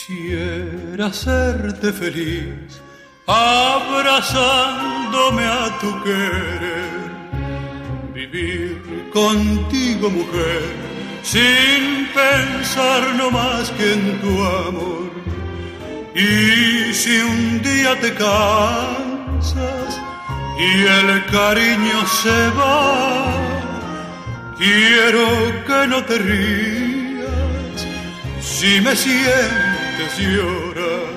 Quisiera hacerte feliz, abrazándome a tu querer, vivir contigo, mujer, sin pensar no más que en tu amor. Y si un día te cansas y el cariño se va, quiero que no te rías si me sientes llorar.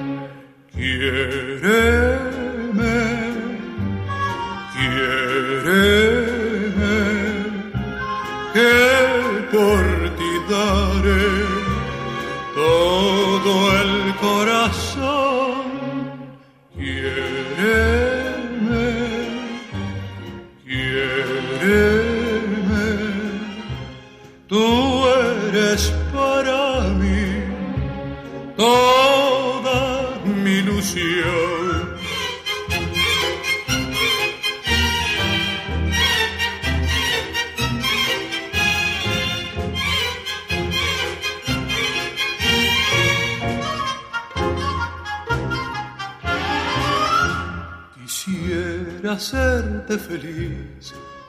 Quiéreme, quiéreme, que por ti daré todo el corazón. Quiéreme, quiéreme, tú eres para mí toda mi ilusión. Quisiera hacerte feliz,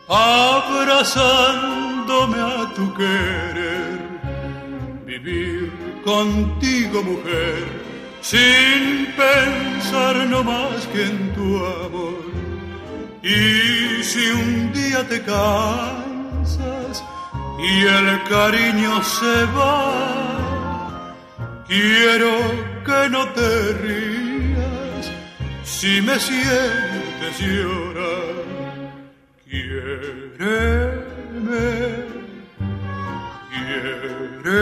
abrazándome a tu querer, vivir contigo, mujer, sin pensar no más que en tu amor. Y si un día te cansas y el cariño se va, quiero que no te rías si me sientes llorar. Quiéreme,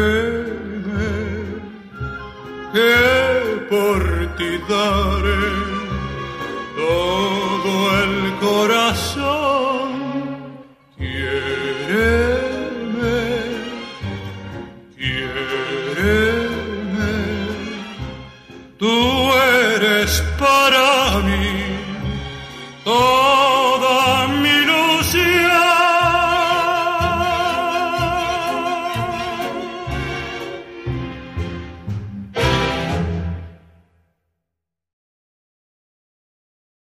quiéreme, que por ti daré